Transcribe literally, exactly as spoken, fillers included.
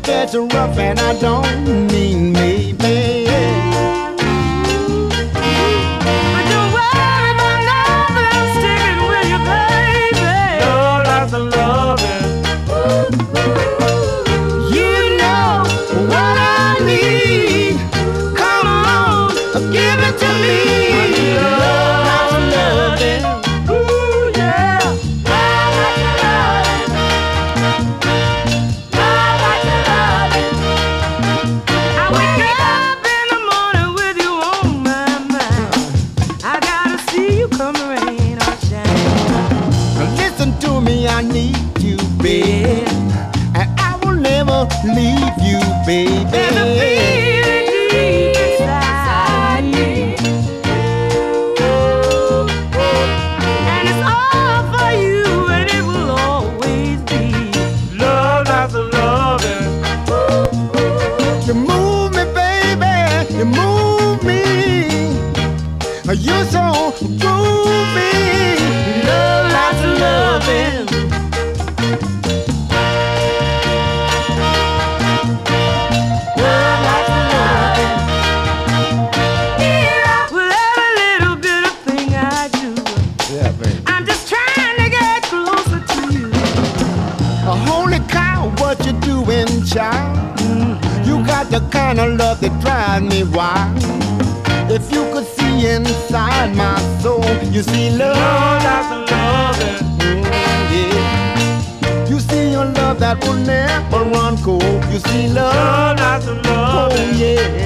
gets rough and I don't mean maybe. But don't worry about nothing, I'm sticking with you, baby. Love like the loving. You know what I need. Come on, give it to me. Love like the loving. Ooh, yeah. Love like the loving. Love like the loving. I wake up in the morning with you on my mind. I gotta see you come rain or shine. Listen to me, I need you, baby. And I will never leave you, baby. There's a feeling deep inside me, and it's all for you, and it will always be. Love like the loving. You move me, baby. You move me. You're so groovy. Love like the loving. Love like the loving. With every little bit of thing I do, Yeah, baby. I'm just trying to get closer to you. Holy cow, what you doing, child? You got the kind of love that drives me wild. If you could see inside my soul, you see Love love. like the loving. Mm, yeah. You see your love that will never run cold. You see love. Love like the Oh loving. yeah.